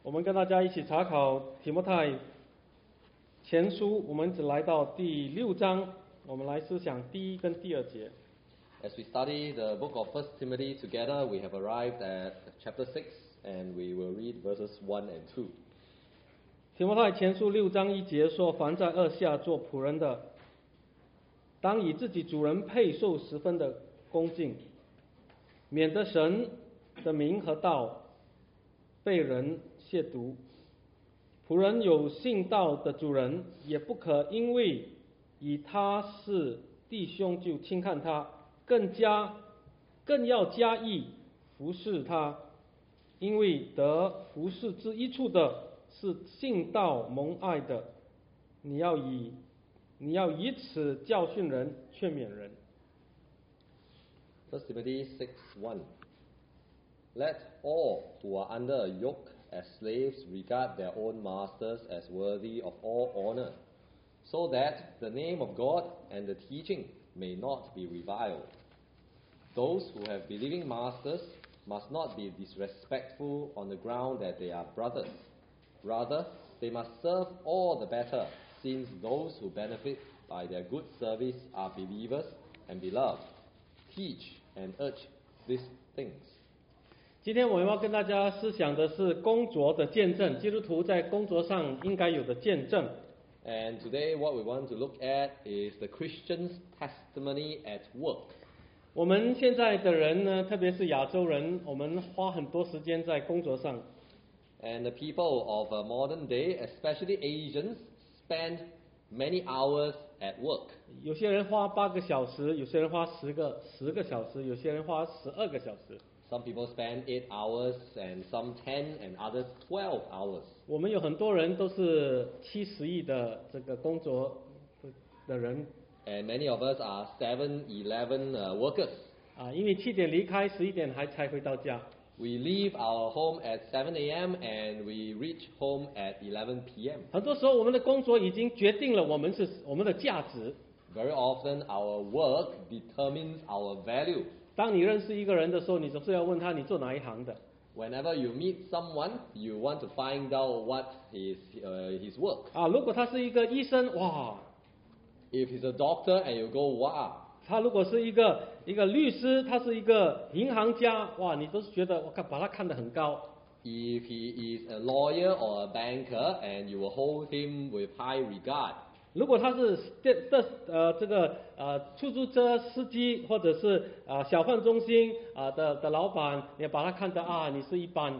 我们跟大家一起查考提摩太前书，我们只来到第6章，我们来思想第1跟第2节。 As we study the book of 1 Timothy together, we have arrived at chapter 6 and we will read verses 1 and 2. 提摩太前书6章1节说：凡在恶下做仆人的，当以自己主人配受十分的恭敬，免得神的名和道被人亵渎。仆人有信道的主人，也不可因为以他是弟兄就轻看他，更要加意服侍他，因为得服侍之一处的是信道蒙爱的。你要以此教训人，劝勉人。 1 Timothy 6:1. Let all who are under a yoke as slaves regard their own masters as worthy of all honor, so that the name of God and the teaching may not be reviled. Those who have believing masters must not be disrespectful on the ground that they are brothers. Rather, they must serve all the better, since those who benefit by their good service are believers and beloved. Teach and urge these things. 今天我们要跟大家思想的是工作的见证，基督徒在工作上应该有的见证。 And today what we want to look at is the Christian's testimony at work. 我们现在的人呢，特别是亚洲人，我们花很多时间在工作上。 And the people of modern day, especially Asians, spend many hours at work. 有些人花8个小时，有些人花10个小时，有些人花12个小时。 Some people spend 8 hours and some 10 and others 12 hours. 我们有很多人都是70亿的这个工作的人。 And many of us are 7-11 workers. 因为7点离开，11点才回到家。 We leave our home at 7 a.m. and we reach home at 11 p.m. 很多时候，我们的工作已经决定了我们的价值。 Very often, our work determines our value. 当你认识一个人的时候，你总是要问他你做哪一行的。 Whenever you meet someone, you want to find out what is his work. 如果他是一个医生，哇 If he's a doctor and you go, wow. 他如果是一个律师，他是一个银行家，哇，你都是觉得把他看得很高。 If he is a lawyer or a banker, and you will hold him with high regard. 如果他是出租车司机，或者是小贩中心的老板，你把他看得你是一般。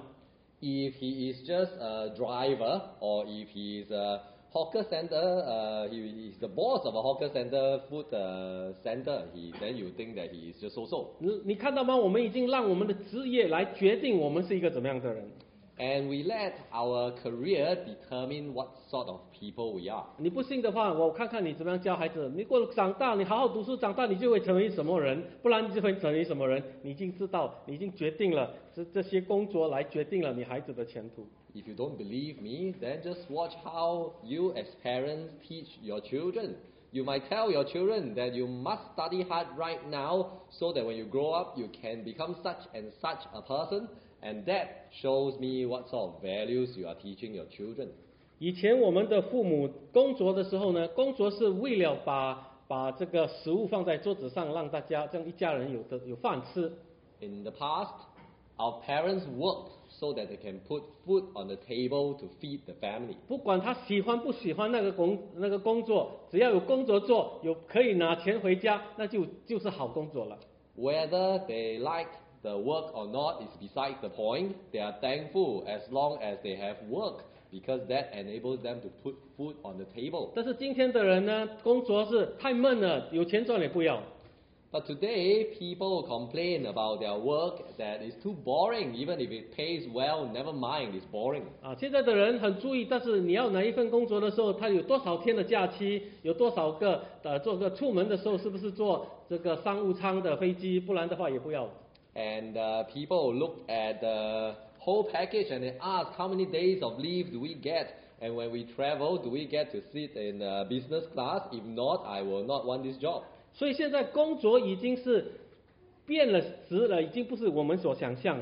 If he is just a driver, or if he is a hawker center, he is the boss of a hawker center, food center, then you think that he is just so-so. 你看到吗？我们已经让我们的职业来决定我们是一个怎么样的人。 And we let our career determine what sort of people we are. 你不信的话，我看看你怎么样教孩子。你过了长大，你好好读书，长大你就会成为什么人，不然你就会成为什么人。你已经知道，你已经决定了这些工作来决定了你孩子的前途。 If you don't believe me, then just watch how you as parents teach your children. You might tell your children that you must study hard right now so that when you grow up you can become such and such a person, and that shows me what sort of values you are teaching your children. 以前我们的父母工作的时候呢，工作是为了把这个食物放在桌子上，让大家这样一家人有饭吃。 In the past, our parents worked so that they can put food on the table to feed the family. 不管他喜欢不喜欢那个工作，只要有工作做，可以拿钱回家，那就是好工作了。 Whether they like the work or not is beside the point. They are thankful as long as they have work, because that enables them to put food on the table. 但是今天的人呢，工作是太闷了，有钱赚也不要。 But today, people complain about their work that is too boring. Even if it pays well, never mind, it's boring. 现在的人很注意，但是你要哪一份工作的时候，他有多少天的假期，有多少个出门的时候是不是坐这个商务舱的飞机，不然的话也不要。 And people look at the whole package and they ask how many days of leave do we get, and when we travel, do we get to sit in business class? If not, I will not want this job. 所以现在工作已经是变了质了，已经不是我们所想象的。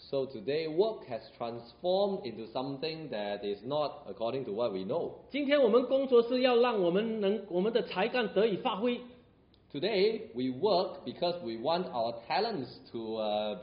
So today, work has transformed into something that is not according to what we know. 今天我们工作是要让我们的才干得以发挥。 Today, we work because we want our talents to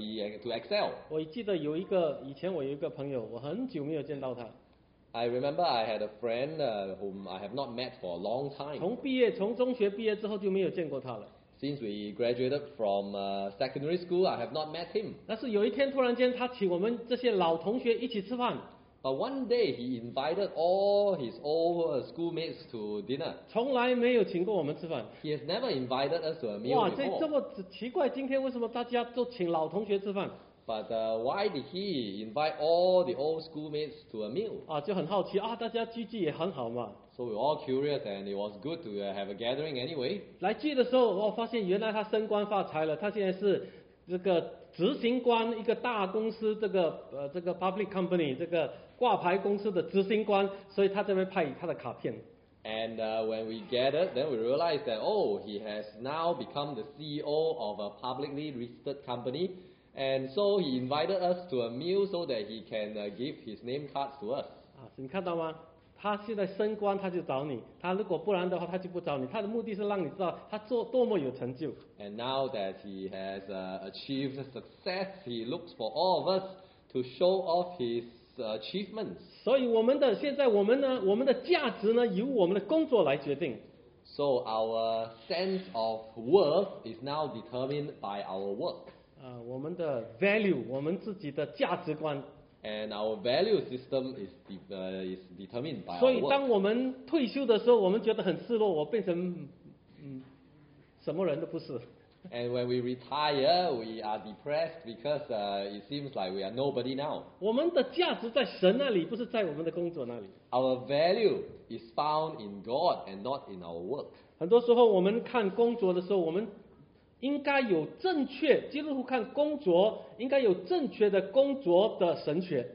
excel. 我记得以前我有一个朋友，我很久没有见到他。 I remember I had a friend whom I have not met for a long time. 从中学毕业之后就没有见过他了。 Since we graduated from secondary school, I have not met him. 但是有一天突然间，他请我们这些老同学一起吃饭， But one day, he invited all his old schoolmates to dinner. 从来没有请过我们吃饭。 He has never invited us to a meal 哇，这 before. 么奇怪，今天为什么大家都请老同学吃饭？ But why did he invite all the old schoolmates to a meal? 啊，就很好奇啊，大家聚也很好嘛。 So we were all curious, and it was good to have a gathering anyway. 来聚的时候，我发现原来他升官发财了，他现在是这个执行官，一个大公司这个public company 这个挂牌公司的执行官，所以他这边派他的卡片。 And when we gathered, then we realized that, oh, he has now become the CEO of a publicly listed company. And so he invited us to a meal so that he can give his name cards to us. 啊，你看到吗？他现在升官，他就找你；他如果不然的话，他就不找你。他的目的是让你知道他做多么有成就。 And now that he has achieved success, he looks for all of us to show off his achievements. 所以现在我们的价值呢，由我们的工作来决定。 So our sense of worth is now determined by our work. 啊，我们的 value， 我们自己的价值观。 And our value system is determined by 所 our 以 work. 当我们退休的时候，我们觉得很失落，我变成什么人都不是。 And when we retire, we are depressed because it seems like we are nobody now. 我们的价值在神那里，不是在我们的工作那里。 Our value is found in God and not in our work. 很多时候我们看工作的时候，我们应该有正确，基督徒看工作应该有正确的工作的神学。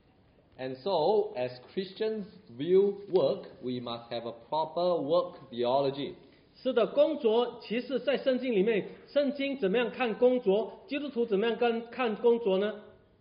And so, as Christians view work, we must have a proper work theology. 是的，工作其实在圣经里面，圣经怎么样看工作，基督徒怎么样看工作呢？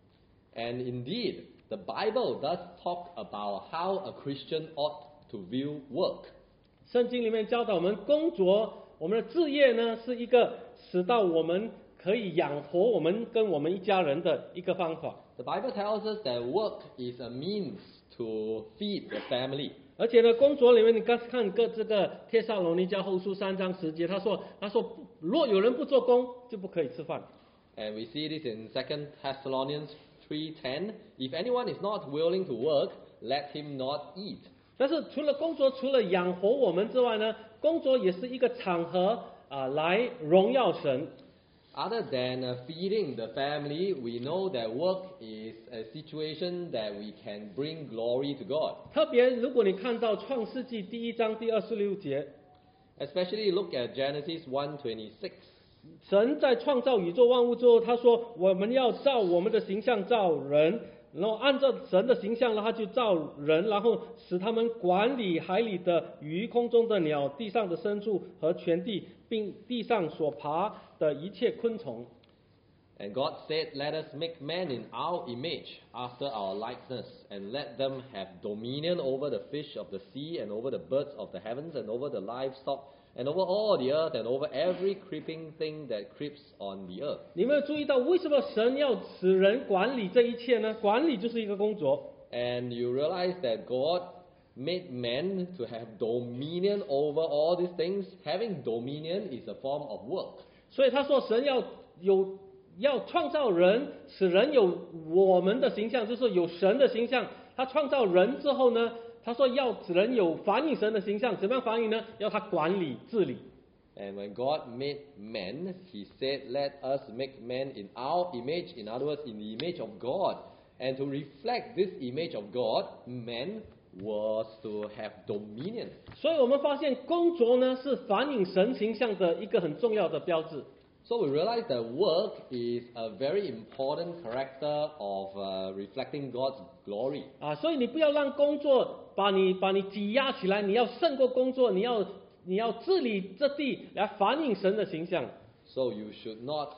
And indeed, the Bible does talk about how a Christian ought to view work. 圣经里面教导我们工作，我们的置业呢，是一个使到我们可以养活我们跟我们一家人的一个方法。 The Bible tells us that work is a means to feed the family. 而且呢，工作里面你刚看这个帖撒罗尼迦后书3章10节，他说若有人不做工，就不可以吃饭。 And we see this in 2 Thessalonians 3:10. If anyone is not willing to work, let him not eat. 但是除了工作，除了养活我们之外呢，工作也是一个场合来荣耀神。 Other than feeding the family, we know that work is a situation that we can bring glory to God. 特别如果你看到创世纪第1章第26节， Especially look at Genesis 1:26. 神在创造宇宙万物之后，他说我们要照我们的形象造人，然后按照神的形象呢，他就造人，然后使他们管理海里的鱼、空中的鸟、地上的牲畜和全地，并地上所爬的一切昆虫。 And God said, "Let us make man in our image, after our likeness, and let them have dominion over the fish of the sea, and over the birds of the heavens, and over the livestock, and over all the earth, and over every creeping thing that creeps on the earth." 你们有注意到为什么神要使人管理这一切呢？管理就是一个工作。 And you realize that God made man to have dominion over all these things. Having dominion is a form of work. 所以他说神要创造人，使人有我们的形象，就是有神的形象。他创造人之后呢，他说要使人有反映神的形象，怎么样反映呢？要他管理治理。 And when God made man, He said, "Let us make man in our image." In other words, in the image of God. And to reflect this image of God, man was to have dominion. 所以我们发现工作呢是反映神形象的一个很重要的标志。 So we realize that work is a very important character of reflecting God's glory. 所以你不要让工作把你挤压起来，你要胜过工作，你要治理这地来反映神的形象。 So you should not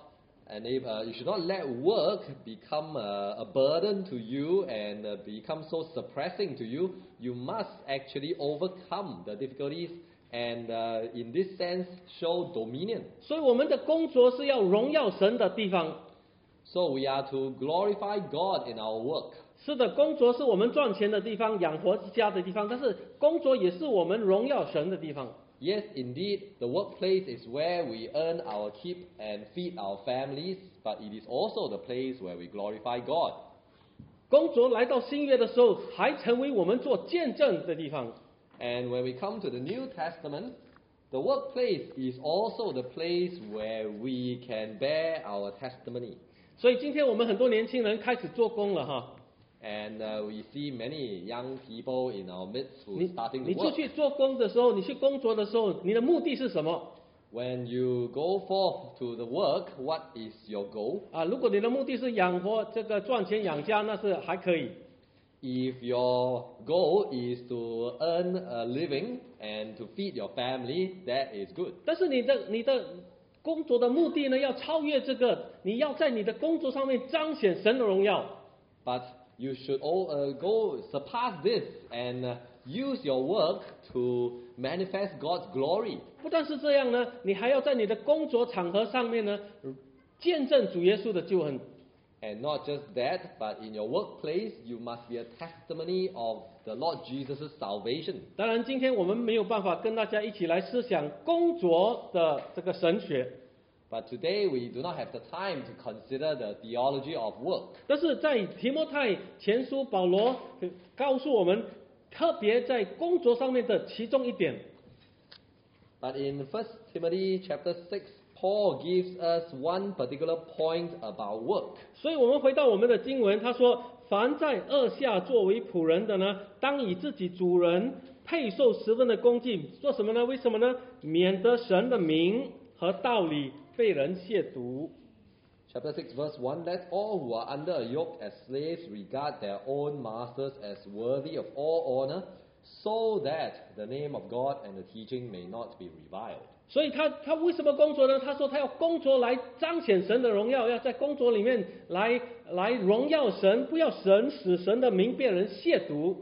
you should not let work become a burden to you and become so suppressing to you. You must actually overcome the difficulties and in this sense show dominion. 所以我们的工作是要荣耀神的地方。 So we are to glorify God in our work. 是的，工作是我们赚钱的地方，养活家的地方，但是工作也是我们荣耀神的地方。 Yes, indeed, the workplace is where we earn our keep and feed our families, but it is also the place where we glorify God. 工作来到新约的时候，还成为我们做见证的地方。 And when we come to the New Testament, the workplace is also the place where we can bear our testimony. 所以今天我们很多年轻人开始做工了哈。 And we see many young people in our midst who 你 are starting 你 to 出 work. 去做工的时候，你去工作的时候，你的目的是什么？ When you go forth to the work, what is your goal? 啊，如果你的目的是养活这个赚钱养家，那是还可以。 If your goal is to earn a living and to feed your family, that is good. 但是你的工作的目的呢，要超越这个，你要在你的工作上面彰显神的荣耀。 But you should go surpass this and use your work to manifest God's glory. 不但是这样呢，你还要在你的工作场合上面呢，见证主耶稣的救恩。 And not just that, but in your workplace, you must be a testimony of the Lord Jesus' salvation. 当然，今天我们没有办法跟大家一起来思想工作的这个神学， But today we do not have the time to consider the theology of work. 但是在提摩太前书，保罗告诉我们，特别在工作上面的其中一点。 But in 1 Timothy chapter 6, Paul gives us one particular point about work. 所以我们回到我们的经文，他说：“凡在恶下作为仆人的呢，当以自己主人配受十分的恭敬。做什么呢？为什么呢？免得神的名和道理被人亵渎。” Chapter 6 verse 1, Let all who are under a yoke as slaves regard their own masters as worthy of all honor, so that the name of God and the teaching may not be reviled. 所以他为什么工作呢？他说他要工作来彰显神的荣耀，要在工作里面来荣耀神，不要使神的名被人亵渎。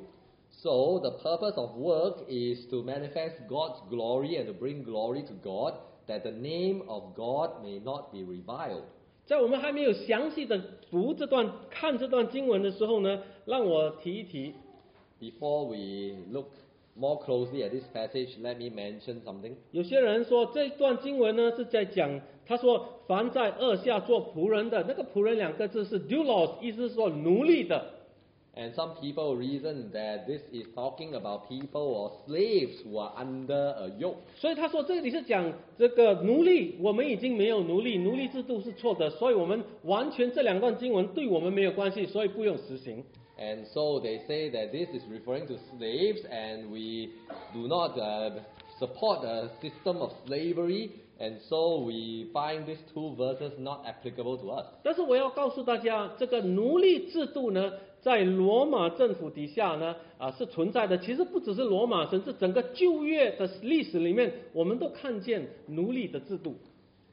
So the purpose of work is to manifest God's glory and to bring glory to God, that the name of God may not be reviled. 在我们还没有详细的看这段经文的时候呢，让我提一提。 Before we look more closely at this passage, let me mention something. 有些人说这段经文呢是在讲，他说凡在恶下做仆人的，那个仆人两个字是 doulos， 意思是说奴隶的。 And some people reason that this is talking about people or slaves who are under a yoke. 所以他说这里是讲这个奴隶，我们已经没有奴隶，奴隶制度是错的，所以我们完全这两段经文对我们没有关系，所以不用实行。 And so they say that this is referring to slaves and we do not support a system of slavery, and so we find these two verses not applicable to us. 但是我要告诉大家，这个奴隶制度呢，在罗马政府底下呢，是存在的。其实不只是罗马，甚至整个旧约的历史里面，我们都看见奴隶的制度。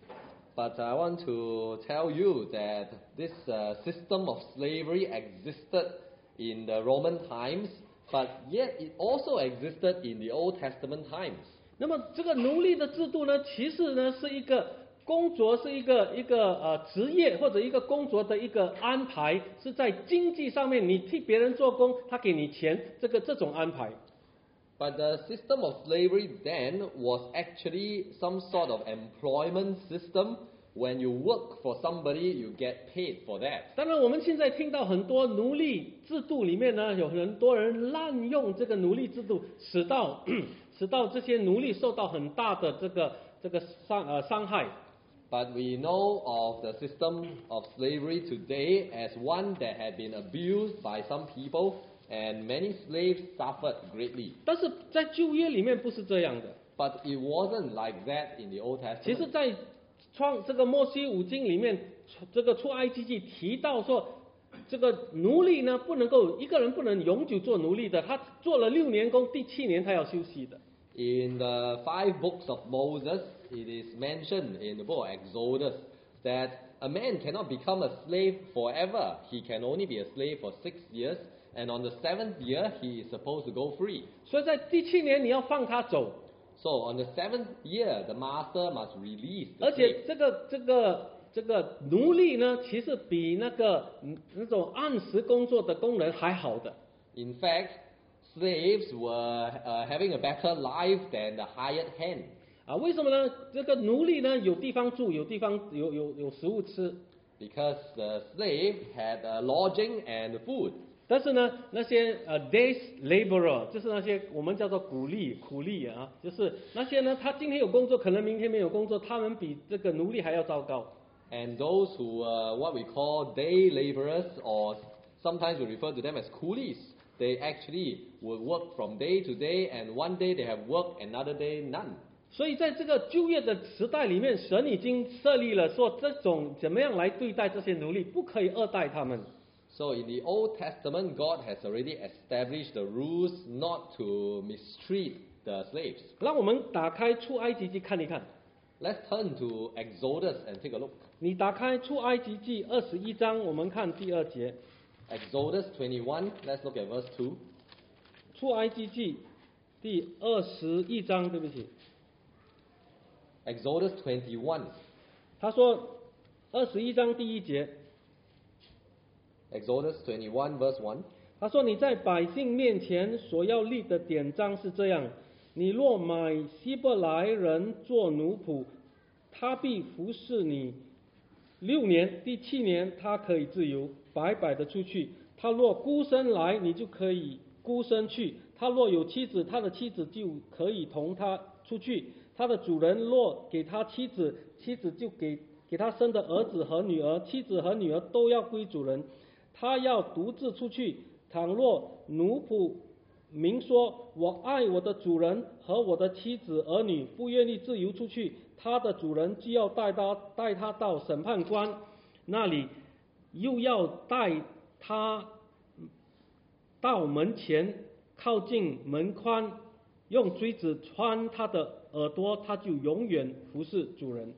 But I want to tell you that this system of slavery existed in the Roman times, but yet it also existed in the Old Testament times. 那么这个奴隶的制度呢，其实呢是一个工作，是一个职业或者一个工作的一个安排，是在经济上面，你替别人做工，他给你钱，这种安排。 But the system of slavery then was actually some sort of employment system. When you work for somebody, you get paid for that. 当然，我们现在听到很多奴隶制度里面呢，有很多人滥用这个奴隶制度，使到这些奴隶受到很大的这个伤害。 But we know of the system of slavery today as one that had been abused by some people, and many slaves suffered greatly. 但是在旧约里面不是这样的。 But it wasn't like that in the Old 其实， Testament. 在这个摩西五经里面，这个出埃及记提到说，这个奴隶呢一个人不能永久做奴隶的，他做了6年工，第7年他要休息的。 In the 5 books of Moses, it is mentioned in the book of Exodus that a man cannot become a slave forever. He can only be a slave for 6 years, and on the 7th year, he is supposed to go free. 所以在第7年你要放他走， So on the 7th year, the master must release the 而 slave. 且这个奴隶呢，其实比那种按时工作的工人还好的。 In fact, slaves were having a better life than the hired hand. 啊，为什么呢？这个奴隶呢有地方住，有地方有食物吃， Because the slave had lodging and food. 但是呢，那些days laborer 就是那些我们叫做苦力啊，就是那些呢，他今天有工作，可能明天没有工作，他们比这个奴隶还要糟糕。 And those who what we call day laborers, or sometimes we refer to them as coolies, they actually would work from day to day, and one day they have work, another day none. 所以在这个旧约的时代里面，神已经设立了说这种怎么样来对待这些奴隶，不可以恶待他们。 So in the Old Testament, God has already established the rules not to mistreat the slaves. 让我们打开出埃及记看一看。 Let's turn to Exodus and take a look. 你打开出埃及记21章，我们看第2节。 Exodus 21, let's look at verse 2. 出埃及记第21章，对不起， Exodus 21. 他说21章第1节， Exodus 21, verse 1. 他说你在百姓面前所要立的典章是这样：你若买希伯来人做奴仆，他必服侍你6年，第7年他可以自由，白白的出去。他若孤身来，你就可以孤身去；他若有妻子，他的妻子就可以同他出去。他的主人若给他妻子，妻子就给他生的儿子和女儿，妻子和女儿都要归主人。他要独自出去。倘若奴仆明说我爱我的主人和我的妻子儿女，不愿意自由出去，他的主人就要带他到审判官那里，又要带他到门前，靠近门框，用锥子穿他的耳朵，他就永远服侍主人。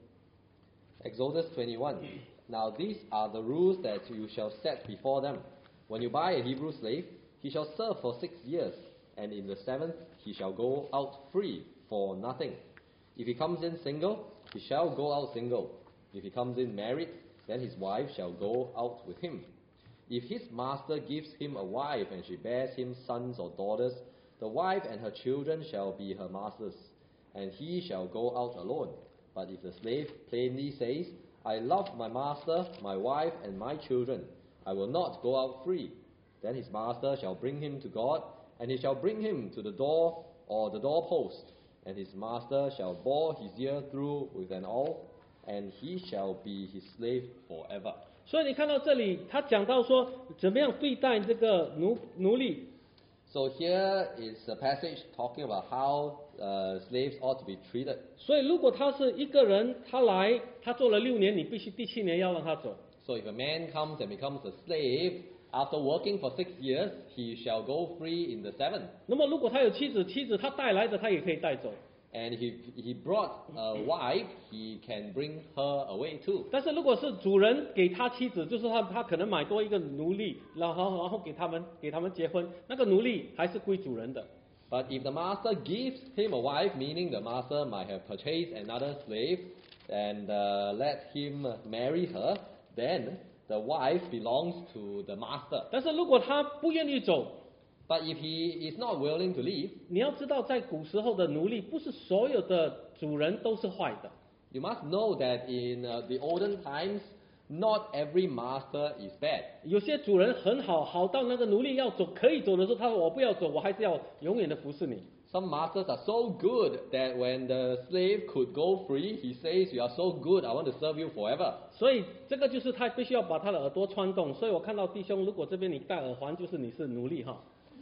Exodus 21. Now these are the rules that you shall set before them. When you buy a Hebrew slave, he shall serve for 6 years, and in the 7th he shall go out free for nothing. If he comes in single, he shall go out single. If he comes in married, then his wife shall go out with him. If his master gives him a wife and she bears him sons or daughters, the wife and her children shall be her master's, and he shall go out alone. But if the slave plainly says, I love my master, my wife, and my children, I will not go out free, then his master shall bring him to God, and he shall bring him to the door or the doorpost, and his master shall bore his ear through with an awl, and he shall be his slave forever. 所以你看到这里，他讲到说怎么样对待这个奴隶。 So here is a passage talking about how slaves ought to be treated. 所以如果他是一个人，他做了6年，你必须第7年要让他走。 So if a man comes and becomes a slave, after working for 6 years, he shall go free in the 7th. 那么如果他有妻子他带来的他也可以带走。 And if he brought a wife, he can bring her away too. 但是如果是主人给他妻子，就是他可能买多一个奴隶，然后给他们结婚，那个奴隶还是归主人的。 But if the master gives him a wife, meaning the master might have purchased another slave and let him marry her, then the wife belongs to the master. 但是如果他不愿意走， But if he is not willing to leave, 你要知道，在古时候的奴隶，不是所有的主人都是坏的。 you must know that in the olden times, not every master is bad. 有些主人很好，好到那个奴隶要走可以走的时候，他说我不要走，我还是要永远的服侍你。 Some masters are so good that when the slave could go free, he says, you are so good, I want to serve you forever. 所以这个就是他必须要把他的耳朵穿洞。所以我看到弟兄，如果这边你戴耳环，就是你是奴隶哈。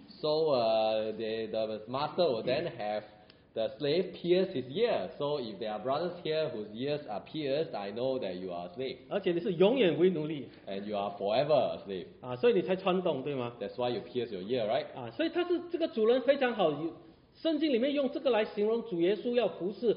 So the master will then have the slave pierce his ear. So if there are brothers here whose ears are pierced, I know that you are a slave. 而且你是永远为奴隶 And you are forever a slave. 啊，所以你才穿洞，对吗？ That's why you pierce your ear, right? 啊，所以这个主人非常好。圣经里面用这个来形容主耶稣要服侍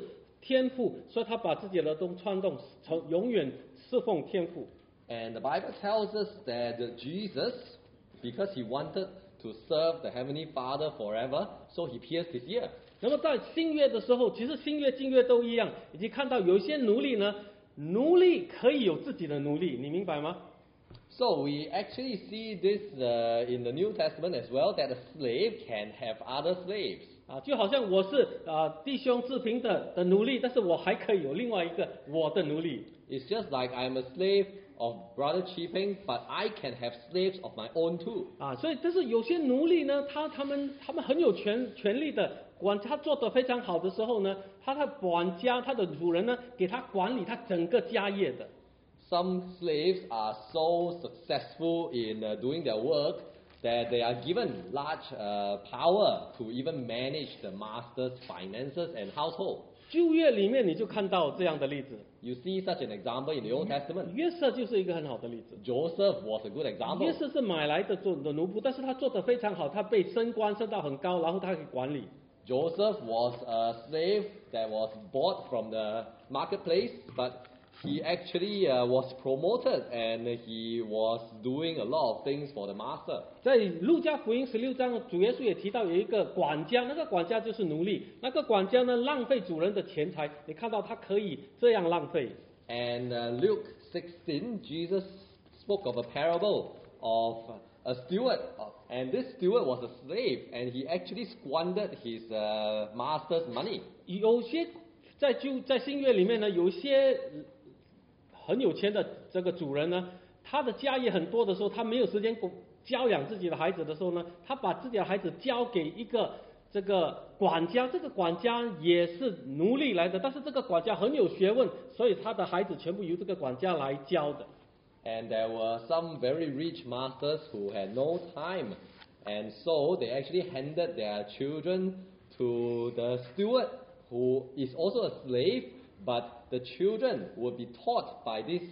天父，所以他把自己的都穿动，永远侍奉天父。 And the Bible tells us that Jesus, because he wanted to serve the Heavenly Father forever, so he pierced his ear. 那么在新约的时候，其实新约、旧约都一样，已经看到有一些奴隶呢，奴隶可以有自己的奴隶，你明白吗？ So we actually see this in the New Testament as well, that a slave can have other slaves. 就好像我是弟兄志平的奴隶，但是我还可以有另外一个我的奴隶。 It's just like I'm a slave of Brother Chiping, but I can have slaves of my own too. 所以但是有些奴隶呢，他们很有权力的管，他做得非常好的时候呢，他的管家，他的主人呢，给他管理他整个家业的。 Some slaves are so successful in doing their work that they are given large power to even manage the master's finances and household. 旧约里面你就看到这样的例子， You see such an example in the Old Testament. 约瑟就是一个很好的例子。 Joseph was a good 约 example. 瑟是买来的做的奴仆，但是他做得非常好，他被升官升到很高，然后他可以管理。 Joseph was a slave that was bought from the marketplace, but he actually was promoted and he was doing a lot of things for the master. 在路加福音16章，主耶稣也提到有一个管家，那个管家就是奴隶，那个管家呢浪费主人的钱财，你看到他可以这样浪费。 And Luke 16, Jesus spoke of a parable of a steward, and this steward was a slave, and he actually squandered his master's money. 有些在新约里面呢，有一些很有钱的这个主人呢，他的家业很多的时候，他没有时间教养自己的孩子的时候呢，他把自己的孩子交给一个这个管家，这个管家也是奴隶来的，但是这个管家很有学问，所以他的孩子全部由这个管家来教的。 And there were some very rich masters who had no time, and so they actually handed their children to the steward, who is also a slave, but the children would be taught by this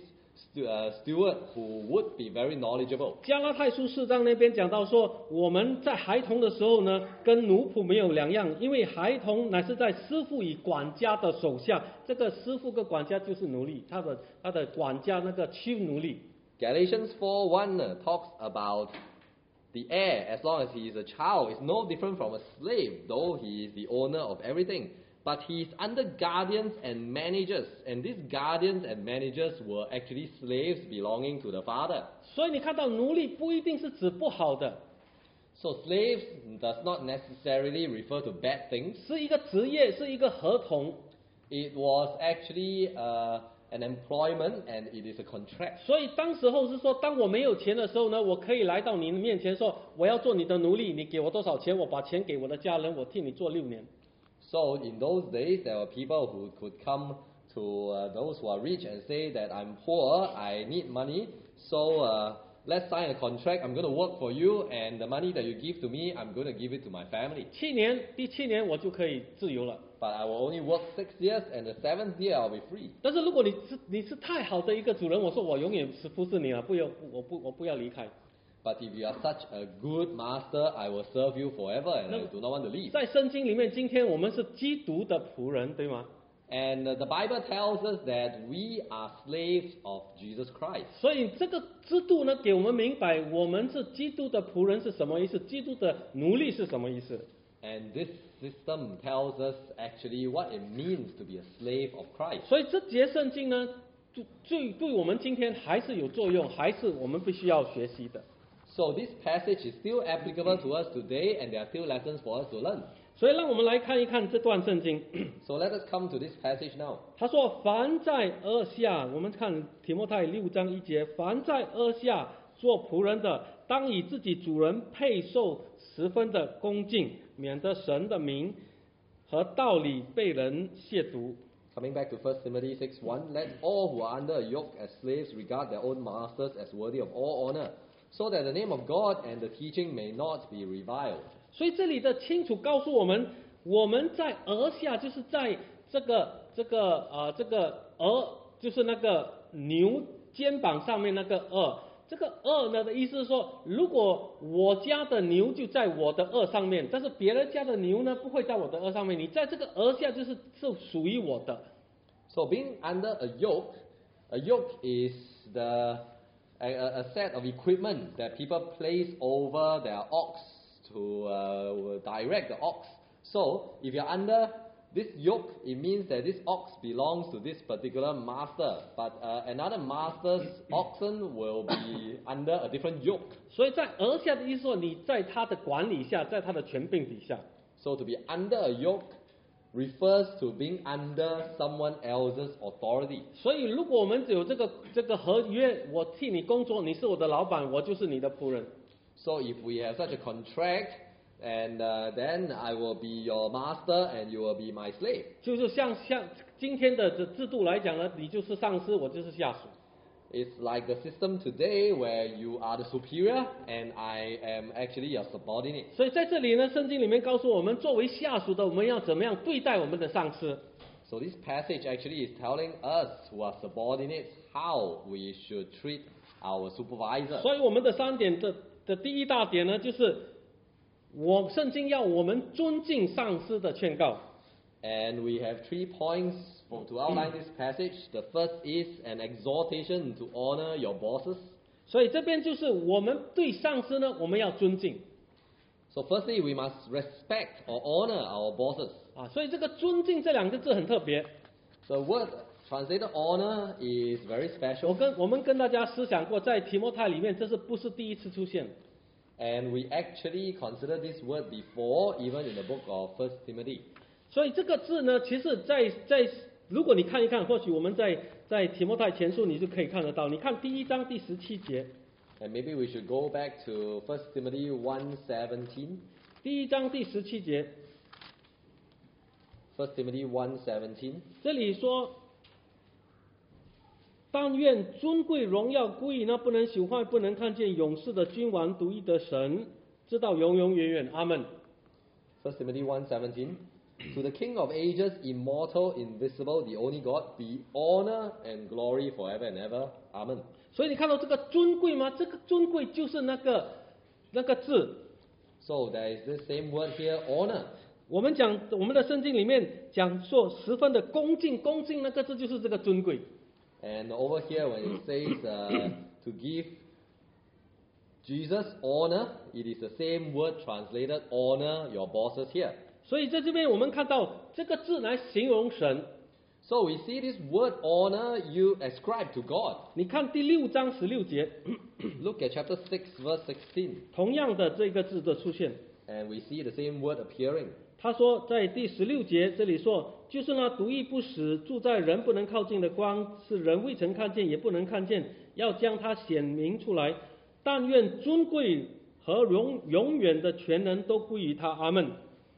steward who would be very knowledgeable. 加拉太书4章那边讲到说，我们在孩童的时候呢，跟奴仆没有两样，因为孩童乃是在师傅与管家的手下，这个师傅跟管家就是奴隶，他的管家那个欺奴隶。 Galatians 4:1 talks about the heir, as long as he is a child, is no different from a slave, though he is the owner of everything. But he is under guardians and managers, and these guardians and managers were actually slaves belonging to the father. 所以你看到奴隶不一定是指不好的， So slaves does not necessarily refer to bad things. 是一个职业，是一个合同。 It was actually an employment, and it is a contract. 所以当时候是说，当我没有钱的时候呢，我可以来到你面前说，我要做你的奴隶，你给我多少钱，我把钱给我的家人，我替你做6年。 So in those days, there were people who could come to those who are rich and say that I'm poor, I need money, so let's sign a contract, I'm going to work for you, and the money that you give to me, I'm going to give it to my family. 7年，第7年我就可以自由了。 But I will only work 6 years, and the 7th year I'll be free. 但是如果你是太好的一个主人，我说我永远是服侍你了，我不要离开。 But if you are such a good master, I will serve you forever, and I do not want to leave. 在圣经里面，今天我们是基督的仆人，对吗？ And the Bible tells us that we are slaves of Jesus Christ. 所以这个制度呢，给我们明白我们是基督的仆人是什么意思，基督的奴隶是什么意思。 And this system tells us actually what it means to be a slave of Christ. 所以这节圣经呢，对我们今天还是有作用，还是我们必须要学习的。 So this passage is still applicable to us today, and there are still lessons for us to learn. 所以让我们来看一看这段圣经。 So let us come to this passage now. 他说：“凡在軛下，我们看提摩太6章1节，凡在軛下做仆人的，当以自己主人配受十分的恭敬，免得神的名和道理被人亵渎。” Coming back to 1 Timothy 6:1, let all who are under a yoke as slaves regard their own masters as worthy of all honor, so that the name of God and the teaching may not be reviled. 所以这里的清楚告诉我们，我们在軛下，就是在这个軛，就是那个牛肩膀上面那个軛， 这个轭呢的意思是说，如果我家的牛就在我的轭上面，但是别人家的牛呢不会在我的轭上面，你在这个轭下是属于我的。 So being under a yoke is a set of equipment that people place over their ox to direct the ox. So if you're under this yoke, it means that this ox belongs to this particular master, but another master's oxen will be under a different yoke. 所以在额下的意思说，你在他的管理下，在他的权柄底下。 So to be under a yoke refers to being under someone else's authority. 所以如果我们有这个合约，我替你工作，你是我的老板，我就是你的仆人。 So if we have such a contract, and then I will be your master and you will be my slave. 就是像今天的制度来讲呢，你就是上司，我就是下属。 It's like the system today where you are the superior and I am actually your subordinate. 所以在这里呢，圣经里面告诉我们，作为下属的，我们要怎么样对待我们的上司。 So this passage actually is telling us who are subordinates how we should treat our supervisor. 所以我们的3点的第一大点呢，就是圣经要我们尊敬上司的劝告。 And we have 3 points to outline this passage. The first is an exhortation to honor your bosses. 所以这边就是我们对上司呢，我们要尊敬。 So firstly, we must respect or honor our bosses. 所以这个尊敬这2个字很特别。 The word translated honor is very special. 我们跟大家思想过，在提摩太里面，这不是第一次出现。 And we actually considered this word before, even in the book of 1 Timothy. 所以这个字呢，其实在如果你看一看，或许我们在提摩太前书你就可以看得到。你看第1章第17节。 And maybe we should go back to 1 Timothy 1:17. 第1章第17节。 1 Timothy 1:17. 这里说，但愿尊贵荣耀归于那不能朽坏、不能看见、永世的君王、独一的神，直到永永远远。阿门。 1 Timothy 1:17. To the King of ages, immortal, invisible, the only God, be honor and glory forever and ever. Amen. 所以你看到这个尊贵吗？这个尊贵就是那个字。 So there is this same word here, honor. 我们的圣经里面讲说十分的恭敬，恭敬那个字就是这个尊贵。 And over here when it says to give Jesus honor, it is the same word translated honor your bosses here. 所以在这边我们看到这个字来形容神。 So we see this word honor you ascribe to God. 你看第6章16节。 Look at chapter 6 verse 16. 同样的这个字的出现。 And we see the same word appearing. 他说在第16节这里说，就是那独一不死住在人不能靠近的光，是人未曾看见也不能看见，要将它显明出来。但愿尊贵和永远的全能都归于他。阿门。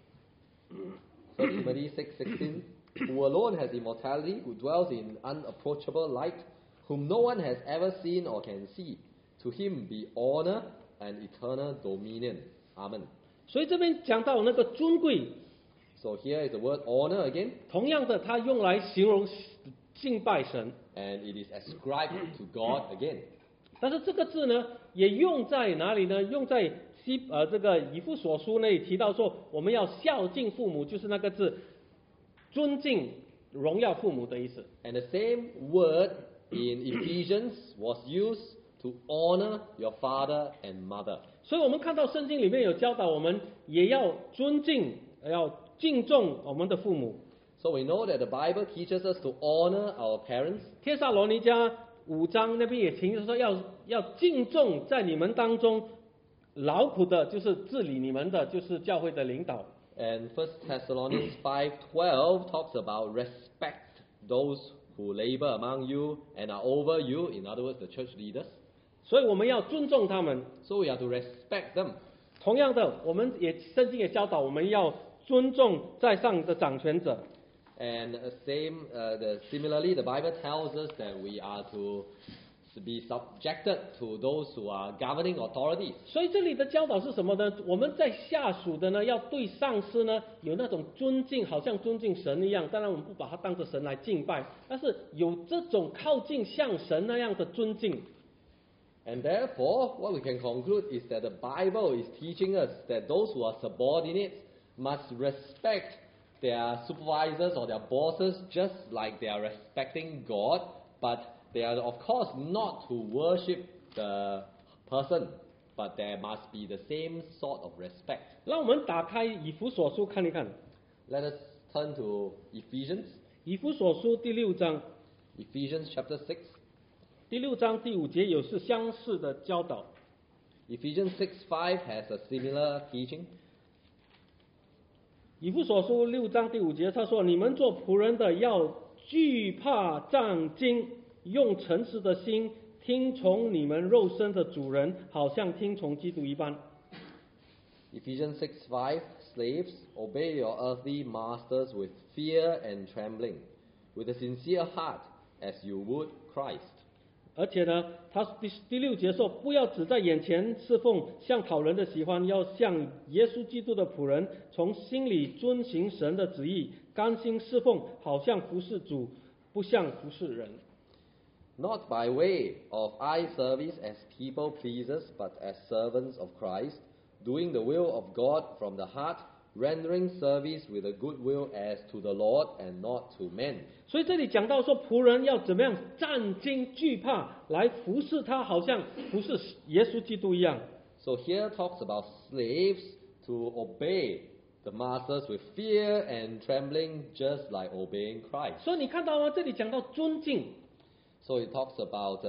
1 Timothy 6:16, who alone has immortality, who dwells in unapproachable light, whom no one has ever seen or can see. To him be honor and eternal dominion. Amen. 所以这边讲到那个尊贵。 So here is the word honor again. 同样的，它用来形容敬拜神。 And it is ascribed to God again. 但是这个字呢，也用在哪里呢？用在这个以弗所书那里提到说，我们要孝敬父母，就是那个字，尊敬、荣耀父母的意思。 And the same word in Ephesians was used to honor your father and mother. 所以我们看到圣经里面有教导我们，也要尊敬、要敬重我们的父母。 So we know that the Bible teaches us to honor our parents. 帖撒罗尼迦5章那边也提示说要敬重在你们当中劳苦的，就是治理你们的，就是教会的领导。 And 1 Thessalonians 5:12 talks about respect those who labor among you and are over you. In other words, the church leaders. 所以我们要尊重他们。 So we have to respect them. 同样的，圣经也教导我们要尊重在上的掌权者。 And similarly, the Bible tells us that we are to be subjected to those who are governing authorities. 所以这里的教导是什么呢？我们在下属的呢，要对上司呢有那种尊敬，好像尊敬神一样。当然，我们不把他当作神来敬拜，但是有这种靠近像神那样的尊敬。 And therefore, what we can conclude is that the Bible is teaching us that those who are subordinates must respect their supervisors or their bosses just like they are respecting God, but they are of course not to worship the person, but there must be the same sort of respect. 让我们打开以弗所书看一看， Let us turn to Ephesians, 以弗所书第6章， Ephesians chapter 6. 第6章第5节有是相似的教导。 Ephesians 6:5 has a similar teaching. 以弗所书6章第5节，他说：“你们做仆人的要惧怕战惊，用诚实的心听从你们肉身的主人，好像听从基督一般。” Ephesians 6:5, slaves, obey your earthly masters with fear and trembling, with a sincere heart, as you would Christ. 而且呢，他第6节说，不要只在眼前侍奉，像讨人的喜欢，要像耶稣基督的仆人，从心里遵行神的旨意，甘心侍奉，好像服侍主，不像服侍人。 Not by way of eye service as people pleasers, but as servants of Christ, doing the will of God from the heart, rendering service with a good will as to the Lord and not to men. 所以这里讲到说，仆人要怎么样战惊惧怕来服侍他，好像服侍耶稣基督一样。 So here talks about slaves to obey the masters with fear and trembling, just like obeying Christ. 所以你看到吗？这里讲到尊敬、 So it talks about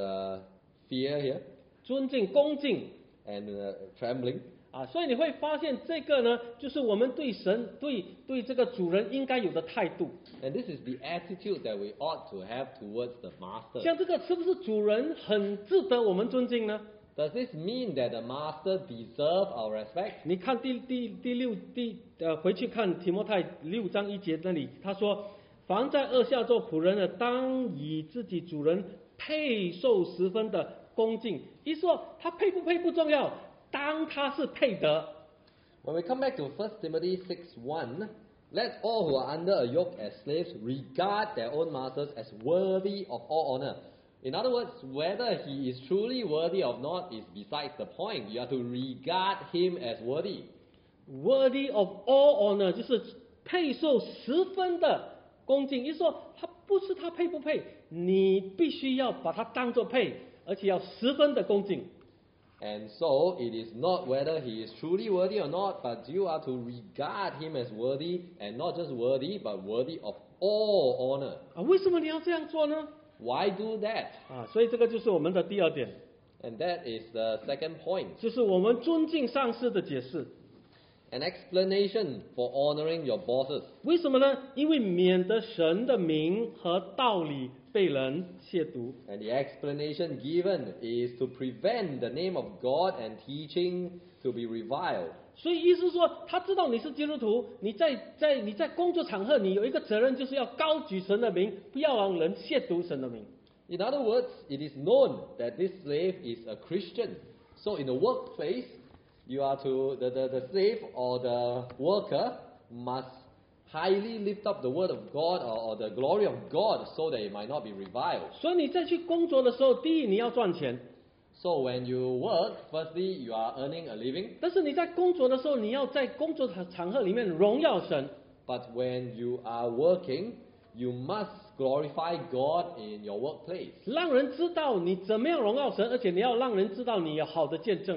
fear here 尊敬、恭敬 and trembling. 啊，所以你会发现这个呢，就是我们对神、对这个主人应该有的态度。 And this is the attitude that we ought to have towards the master. 像这个是不是主人很值得我们尊敬呢？ Does this mean that the master deserves our respect? 你看回去看提摩太6章1节那里，他说：“凡在恶下做仆人的，当以自己主人配受十分的恭敬。”意思说，他配不配不重要，当他是配得。 When we come back to 1 Timothy 6:1, let all who are under a yoke as slaves regard their own masters as worthy of all honor. In other words, whether he is truly worthy or not is besides the point. You have to regard him as worthy. Worthy of all honor 就是配受十分的恭敬。意思说，他不是他配不配，你必须要把他当作配，而且要十分的恭敬。 And so, it is not whether he is truly worthy or not, but you are to regard him as worthy, and not just worthy, but worthy of all honor. 啊，为什么你要这样做呢？ Why do that? 啊，所以这个就是我们的第二点， And that is the second point. 就是我们尊敬上司的解释。 An explanation for honoring your bosses. 为什么呢？因为免得神的名和道理被人亵渎。 And the explanation given is to prevent the name of God and teaching to be reviled. 所以意思说，他知道你是基督徒，你在工作场合，你有一个责任，就是要高举神的名，不要让人亵渎神的名。 In other words, it is known that this slave is a Christian. So in the workplace, you are to, the slave or the worker must highly lift up the word of God or the glory of God so that it might not be reviled. 所以你在去工作的时候，第一你要赚钱， So when you work, firstly, you are earning a living. 但是你在工作的时候，你要在工作场合里面荣耀神。 But when you are working, you must glorify God in your workplace. 让人知道你怎么样荣耀神，而且你要让人知道你有好的见证。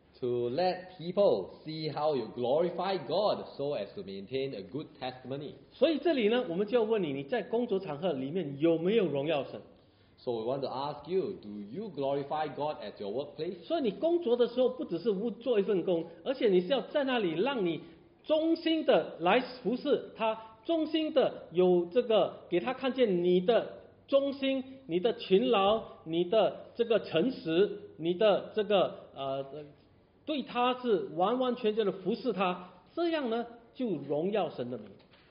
To let people see how you glorify God so as to maintain a good testimony. 所以这里呢，我们就要问你，你在工作场合里面有没有荣耀神？ So we want to ask you, do you glorify God at your workplace? 所以你工作的时候，不只是做一份工，而且你是要在那里让你忠心的来服侍他，忠心的有这个给他看见你的忠心、你的勤劳、你的这个诚实、你的这个对他是完完全全的服侍他，这样呢就荣耀神的名。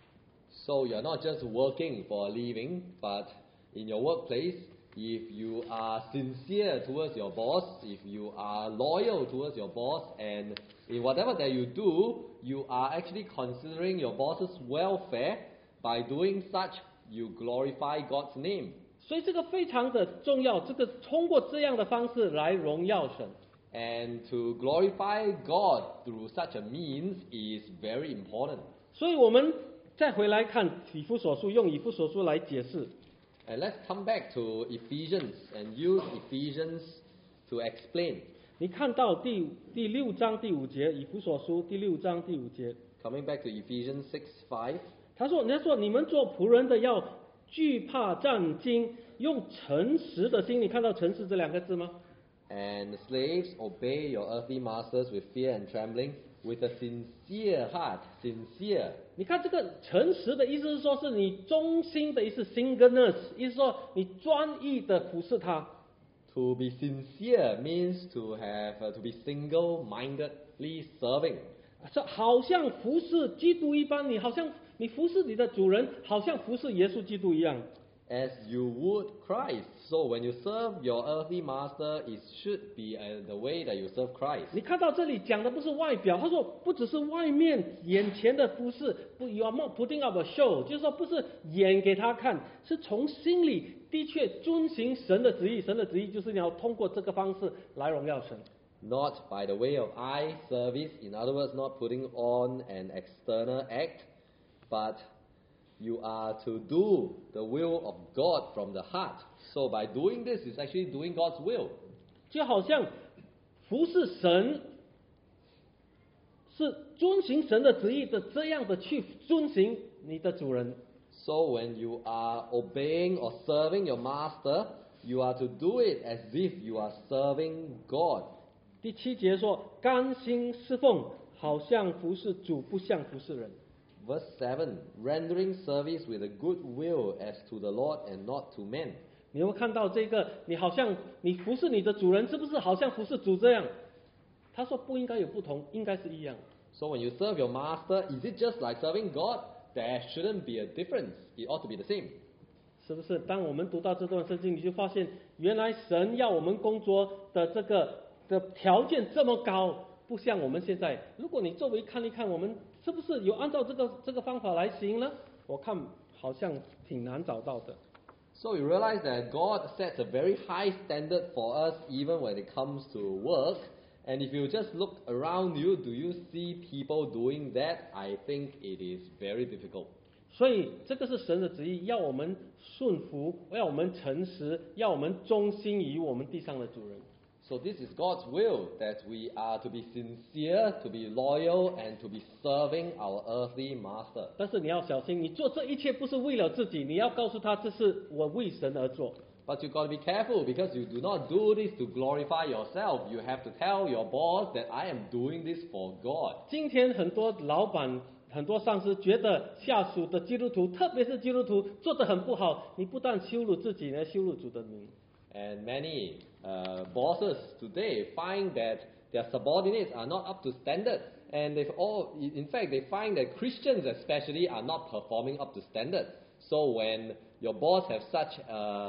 So you're not just working for a living, but in your workplace, if you are sincere towards your boss, if you are loyal towards your boss, and in whatever that you do, you are actually considering your boss's welfare. By doing such, you glorify God's name. 所以这个非常的重要，这个通过这样的方式来荣耀神。 And to glorify God through such a means is very important. 所以我们再回来看以弗所书，用以弗所书来解释。 And let's come back to Ephesians and use Ephesians to explain. 你看到第6章第5节，以弗所书第6章第5节， Coming back to Ephesians 6:5. 他说：“人家说你们做仆人的要惧怕战兢，用诚实的心。”你看到诚实这2个字吗？ And slaves, obey your earthly masters with fear and trembling, with a sincere heart. Sincere. 你看这个诚实的意思是说，是你忠心的意思 ，singleness， 意思说你专一的服侍他。 To be sincere means to be single-mindedly serving. 这好像服侍基督一般，你好像你服侍你的主人，好像服侍耶稣基督一样。 As you would Christ. So when you serve your earthly master, it should be the way that you serve Christ. 你看到这里讲的不是外表，他说不只是外面眼前的服侍，不 you are not putting up a show， 就是说不是演给他看，是从心里的确遵行神的旨意。神的旨意就是你要通过这个方式来荣耀神。 Not by the way of eye service, in other words, not putting on an external act, but you are to do the will of God from the heart. So by doing this, it's actually doing God's will. 就好像服侍神是遵行神的旨意的，这样的去遵行你的主人。 So when you are obeying or serving your master, you are to do it as if you are serving God. 第7节说，甘心侍奉，好像服侍主，不像服侍人。 Verse 7, rendering service with a good will as to the Lord and not to men. 你有没有看到这个？你好像你服侍你的主人，是不是好像服侍主这样？他说不应该有不同，应该是一样。 So when you serve your master, is it just like serving God? There shouldn't be a difference. It ought to be the same. 是不是？当我们读到这段圣经，你就发现，原来神要我们工作的这个的条件这么高，不像我们现在。如果你周围看一看，我们是不是有按照这个方法来行呢？我看好像挺难找到的。 So you realize that God sets a very high standard for us even when it comes to work. And if you just look around you, do you see people doing that? I think it is very difficult. 所以这个是神的旨意，要我们顺服，要我们诚实，要我们忠心于我们地上的主人。 So this is God's will, that we are to be sincere, to be loyal, and to be serving our earthly master. 但是你要小心，你做这一切不是为了自己，你要告诉他这是我为神而做。 But you've got to be careful because you do not do this to glorify yourself. You have to tell your boss that I am doing this for God. 今天很多老板、很多上司觉得下属的基督徒，特别是基督徒做得很不好，你不但羞辱自己，呢羞辱主的名。 And many bosses today find that their subordinates are not up to standard. And in fact, they find that Christians especially are not performing up to standard. So when your boss have such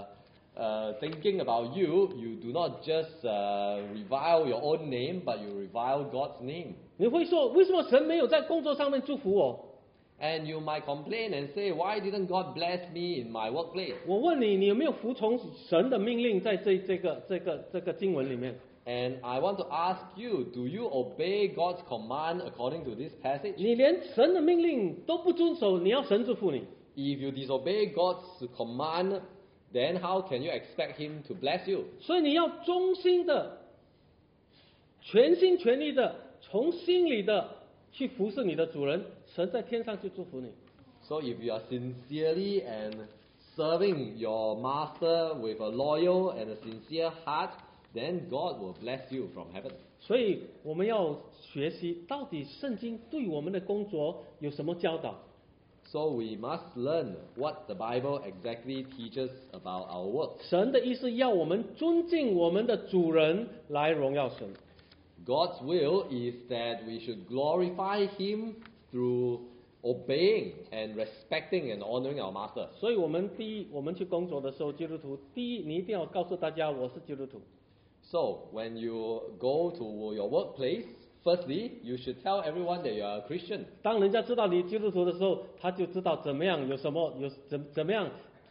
thinking about you, you do not just revile your own name, but you revile God's name. 你会说，为什么神没有在工作上面祝福我？ And you might complain and say, why didn't God bless me in my workplace? 我问你，你有没有服从神的命令？在这个经文里面， And I want to ask you, do you obey God's command according to this passage? 你连神的命令都不遵守，你要神祝福你？ If you disobey God's command, then how can you expect Him to bless you? 所以你要忠心的、全心全意的、从心里的去服侍你的主人，神在天上就祝福你。 So if you are sincerely and serving your master with a loyal and a sincere heart, then God will bless you from heaven. 所以我们要学习，到底圣经对我们的工作有什么教导？ So we must learn what the Bible exactly teaches about our work. 神的意思要我们尊敬我们的主人，来荣耀神。 God's will is that we should glorify Him through obeying and respecting and honoring our master. 所以我们去工作的时候，基督徒第一，你一定要告诉大家我是基督徒。 So when you go to your workplace, firstly, you should tell everyone that you are a Christian. 当人家知道你基督徒的时候，他就知道怎么样，怎么样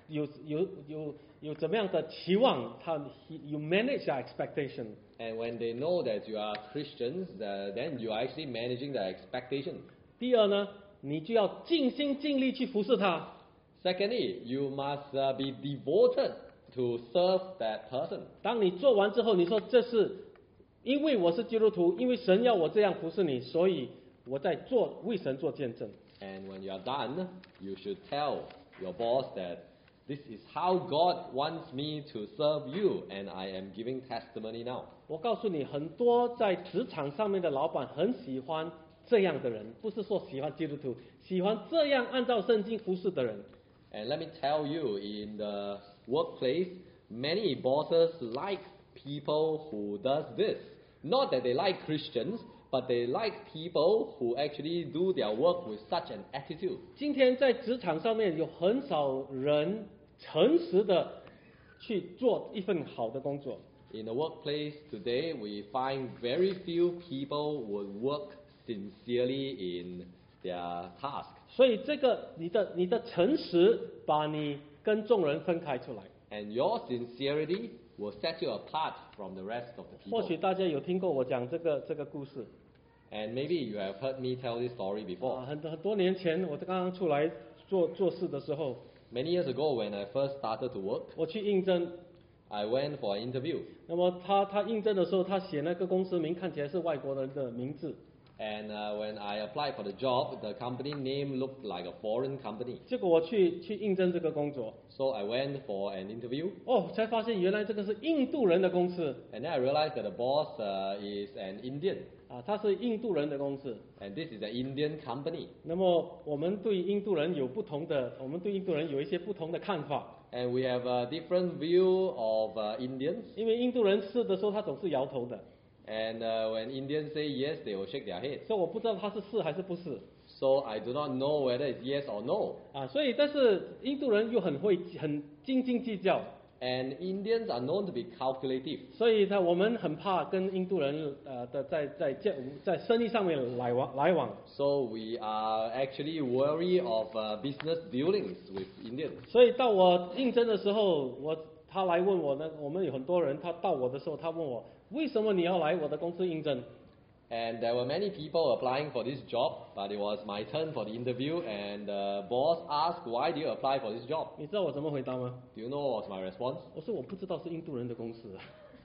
有怎么样的期望，you manage your expectation。 And when they know that you are Christians, then you are actually managing the expectation. 第二呢，你就要尽心尽力去服侍他。 Secondly, you must be devoted to serve that person. 当你做完之后，你说这是因为我是基督徒，因为神要我这样服侍你，所以我在为神做见证。 And when you are done, you should tell your boss that this is how God wants me to serve you, and I am giving testimony now. 我告诉你，很多在职场上面的老板很喜欢这样的人，不是说喜欢基督徒，喜欢这样按照圣经服侍的人。 And let me tell you, in the workplace, many bosses like people who does this. Not that they like Christians, but they like people who actually do their work with such an attitude. 今天在职场上面有很少人诚实的去做一份好的工作。 In the workplace today, we find very few people would work sincerely in their task. 所以这个你的诚实把你跟众人分开出来。 And your sincerity will set you apart from the rest of the 或许 people. 大家有听过我讲这个故事 And maybe you have heard me tell this story before. 很多年前，我刚刚出来做事的时候， Many years ago, when I first started to work, 我去应征。 I went for an interview. 那么他应征的时候，他写那个公司名看起来是外国人的名字， And when I applied for the job, the company name looked like a foreign company. 结果我去应征这个工作， So I went for an interview, 才发现原来这个是印度人的公司 and then I realized that the boss is an Indian, 他是印度人的公司。 and this is an Indian company. 那么我们对印度人有一些不同的看法， And we have a different view of Indians. 因为印度人是的时候他总是摇头的， And when Indians say yes, they will shake their heads. 所以我不知道他是还是不是 So I do not know whether it's yes or no. 但是印度人又很斤斤计较， And Indians are known to be calculative. 所以我们很怕跟印度人在生意上面来往。 So we are actually worried of business dealings with Indians. 所以到我应征的时候，他来问我呢，我们有很多人，他到我的时候，他问我为什么你要来我的公司应征？ And there were many people applying for this job, but it was my turn for the interview, and the boss asked, why do you apply for this job? 你知道我怎么回答吗？ Do you know what was my response? 我说我不知道是印度人的公司，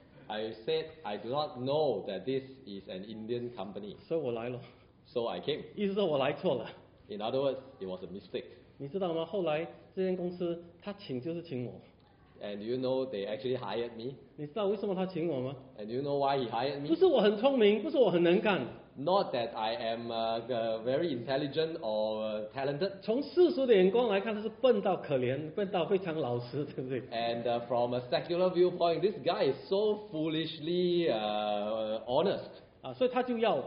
I said, I do not know that this is an Indian company. 所以我来了。 So I came. 意思说我来错了， In other words, it was a mistake. 你知道吗？后来这间公司他就是请我， And you know they actually hired me. 你知道为什么他请我吗？ And you know why he hired 不 me? 是我很聪明，不是我很能干， Not that I am very intelligent or talented. 从世俗的眼光来看，他是笨到可怜，笨到非常老实，对不对？ And from a secular viewpoint, this guy is so foolishly honest. 所以他就要我。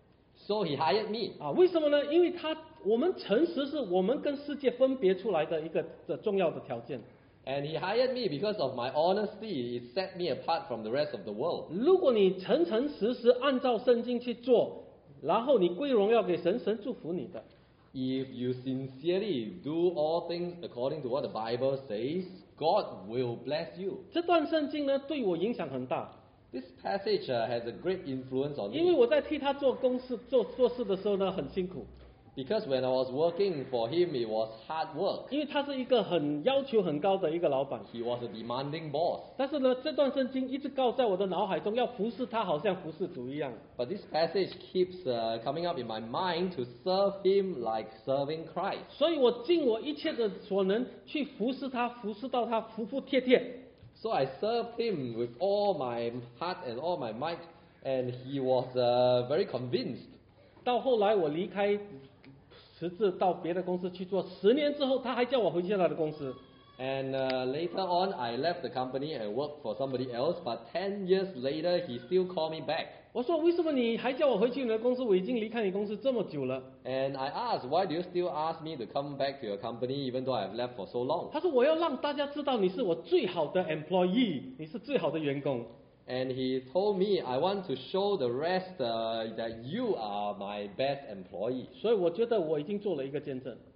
So he hired me. 为什么呢？因为我们诚实是我们跟世界分别出来的一个重要的条件。 And he hired me because of my honesty. It set me apart from the rest of the world. 如果你诚实按照圣经去做，然后你归荣耀给神，神祝福你的。 If you sincerely do all things according to what the Bible says, God will bless you. 这段圣经呢，对我影响很大， This passage has a great influence on 因为 me 我在替他做事的时候呢，很辛苦， because when I was working for him, it was hard work. 因为他是一个很要求很高的一个老板。 He was a demanding boss. 但是呢，这段圣经一直在我的脑海中，要服侍他，好像服侍主一样。 But this passage keeps coming up in my mind to serve him like serving Christ. 所以我尽我一切的所能去服侍他，服侍到他服服帖帖。 So I served him with all my heart and all my might, and he was very convinced. 到后来我离开实质到别的公司去做，10年之后，他还叫我回去他的公司。 And later on, I left the company and worked for somebody else. But 10 years later, he still called me back. 我说为什么你还叫我回去你的公司？我已经离开你公司这么久了。 And I asked, why do you still ask me to come back to your company even though I've left for so long? 他说我要让大家知道你是我最好的 employee， 你是最好的员工。 And he told me, I want to show the rest that you are my best employee. 所以我觉得我已经做了一个见证。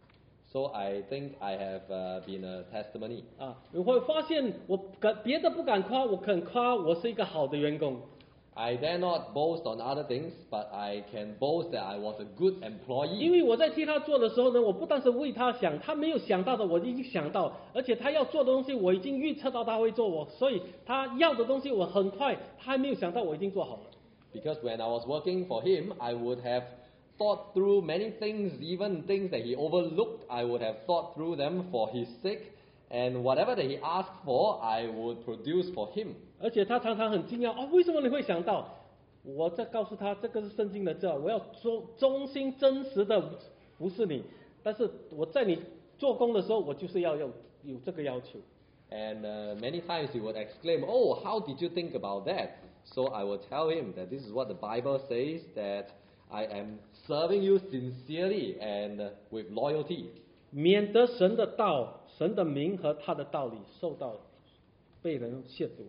So I think I have been a testimony. 你会发现别的不敢夸，我肯夸我是一个好的员工。 I dare not boast on other things, but I can boast that I was a good 因 employee. 为我在替他做的时候呢，我不但是为他想，他没有想到的我已经想到，而且他要做的东西我已经预测到他会做，所以他要的东西我很快，他还没有想到我已经做好了。 Because when I was working for him, I would have thought through many things, even things that he overlooked, I would have thought through them for his sake. And whatever that he asked for, I would produce for him. 而且他常常很惊讶为什么你会想到？我在告诉他，这个是圣经的教，我要忠心真实的服侍你，但是我在你做工的时候，我就是要有这个要求。 And many times he would exclaim, "Oh, how did you think about that?" So I would tell him that this is what the Bible says, that I am serving you sincerely and with loyalty. 免得神的道、神的名和他的道理受到被人亵渎。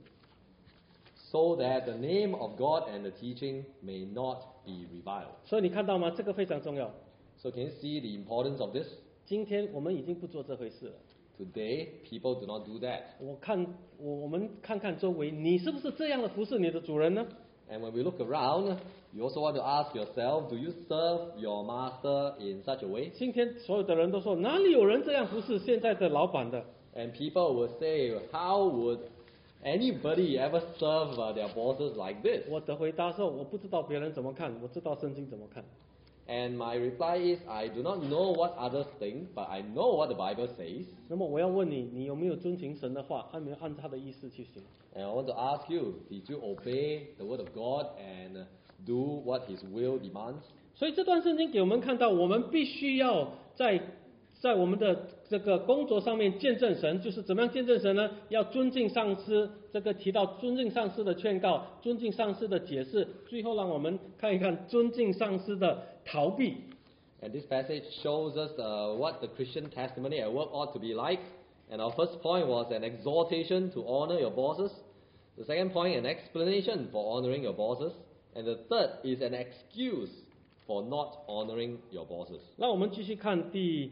So that the name of God and the teaching may not be reviled. 所以你看到吗？这个非常重要。 So can you see the importance of this? 今天我们已经不做这回事了。 Today, people do not do that. 我们看看周围，你是不是这样的服侍你的主人呢？ And when we look around, you also want to ask yourself, do you serve your master in such a way? 今天所有的人都说，哪里有人这样服侍现在的老板的？ And people will say, how would anybody ever serve their bosses like this? 我的回答说，我不知道别人怎么看，我知道圣经怎么看。 And my reply is, I do not know what others think, but I know what the Bible says. 那么我要问你，你有没有遵行神的话，没有按他的意思去行？ And I want to ask you, did you obey the word of God and do what His will demands? 所以这段圣经给我们看到，我们必须要在我们的这个工作上面见证神，就是怎么样见证神呢？要尊敬上司，这个提到尊敬上司的劝告，尊敬上司的解释，最后让我们看一看尊敬上司的逃避。 And this passage shows us what the Christian testimony at work ought to be like. And our first point was an exhortation to honor your bosses. The second point, an explanation for honoring your bosses. And the third is an excuse for not honoring your bosses. 那我们继续看第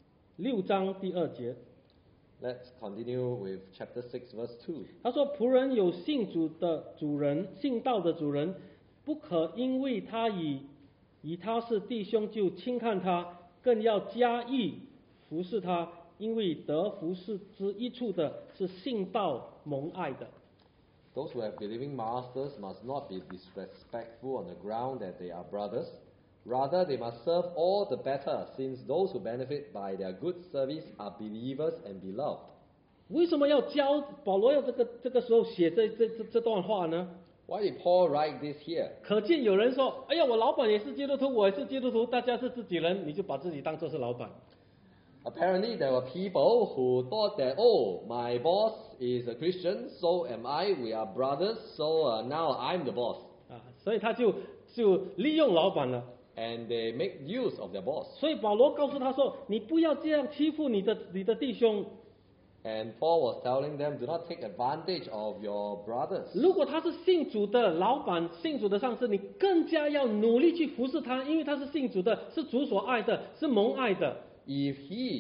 6章第2节。 Let's continue with chapter 6, verse 2. 他说：“仆人有信道的主人，不可因为他以他是弟兄就轻看他，更要加意服侍他，因为得服侍之益处的是信道蒙爱的。” Those who have believing masters must not be disrespectful on the ground that they are brothers. Rather, they must serve all the better, since those who benefit by their good service are believers and beloved. 为什么要保罗要这个时候写这段话呢？ Why did Paul write this here? 可见有人说：“哎呀，我老板也是基督徒，我也是基督徒，大家是自己人，你就把自己当作是老板。” Apparently, there were people who thought that, oh, my boss is a Christian, so am I, we are brothers, so now I'm the boss. 所以他就利用老板了。 And they make use of their boss. 所以保罗告诉他说：“你不要这样欺负你的弟兄。” And Paul was telling them, do not take advantage of your brothers. 如果他是信主的老板、信主的上司，你更加要努力去服侍他，因为他是信主的，是主所爱的，是蒙爱的。 If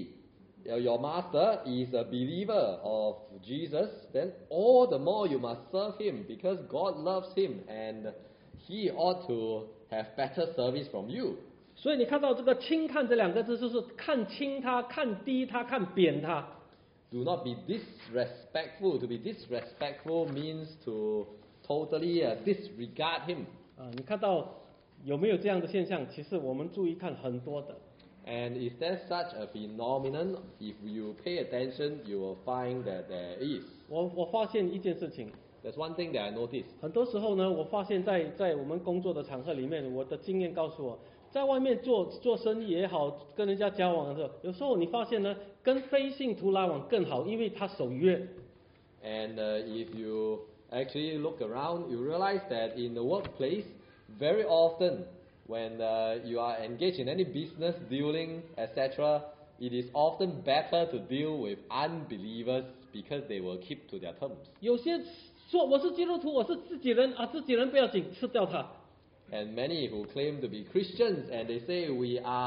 your master, is a believer of Jesus, then all the more you must serve him, because God loves him and he ought to have better service from you. 所以你看到这个轻看这两个字，就是看轻他、看低他、看扁他。 Do not be disrespectful. To be disrespectful means to totally disregard him. 你看到有没有这样的现象？其实我们注意看很多的。 And is there such a phenomenon? If you pay attention, you will find that there is. 我发现一件事情。 There's one thing that I noticed. 很多时候呢，我发现在我们工作的场合里面，我的经验告诉我，在外面做生意也好，跟人家交往的时候，有时候你发现呢，跟非信徒来往更好，因为他守约。 And if you actually look around, you realize that in the workplace, very often when you are engaged in any business dealing, etc., it is often better to deal with unbelievers because they will keep to their terms. 有些说我是基督徒，我是自己人啊，自己人不要紧，吃掉他。 And many who claim to be Christians and they say we are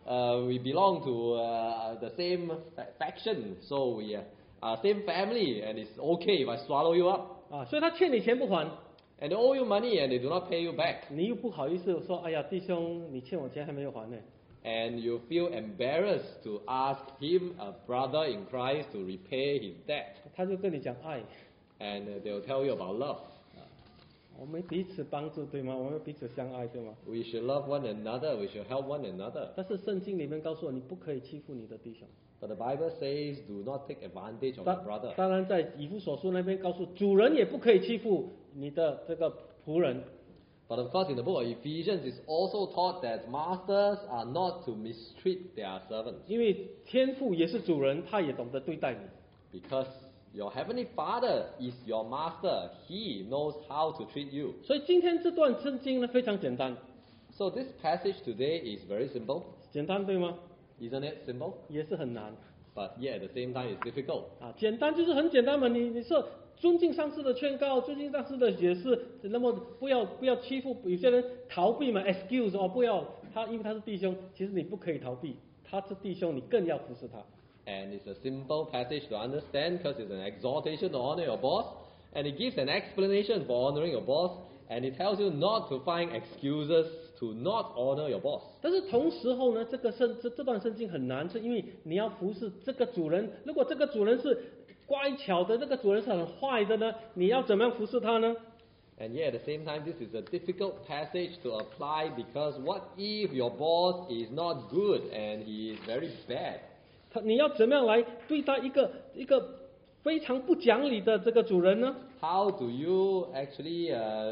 we belong to the same faction, so we are same family, and it's okay if I swallow you up. 啊，所以他欠你钱不还， And they owe you money and they do not pay you back. 你又不好意思说，哎呀，弟兄，你欠我钱还没有还呢。 And you feel embarrassed to ask him, a brother in Christ, to repay his debt. 他就跟你讲爱， And they will tell you about love. 我们彼此帮助，对吗？我们彼此相爱，对吗？ We should love one another, we should help one another. 但是圣经里面告诉我，你不可以欺负你的弟兄。 But the Bible says, do not take advantage of 当 your brother. 当然，在以弗所书那边告诉主人也不可以欺负你的这个仆人。 But of course, in the book of Ephesians, it's also taught that masters are not to mistreat their servants. 因为天父也是主人，他也懂得对待你。 Because your heavenly Father is your master. He knows how to treat you. 所以今天这段圣经呢非常简单， So this passage today is very simple. 简单对吗？ Isn't it simple? 也是很难 But yet at the same time, it's difficult. 啊。简单就是很简单嘛，你说尊敬上司的劝告，尊敬上司的解释，那么不要欺负，有些人逃避嘛 ，excuse 哦，不要他，因为他是弟兄，其实你不可以逃避，他是弟兄，你更要服侍他。 And it's a simple passage to understand because it's an exhortation to honor your boss. And it gives an explanation for honoring your boss. And it tells you not to find excuses to not honor your boss. 但是同时候呢，这段圣经很难，是因为你要服侍这个主人。如果这个主人是乖巧的，这个主人是很坏的呢，你要怎么样服侍他呢？ And yet at the same time, this is a difficult passage to apply because what if your boss is not good and he is very bad? 你要怎么样来对待一个非常不讲理的这个主人呢？ How do you actually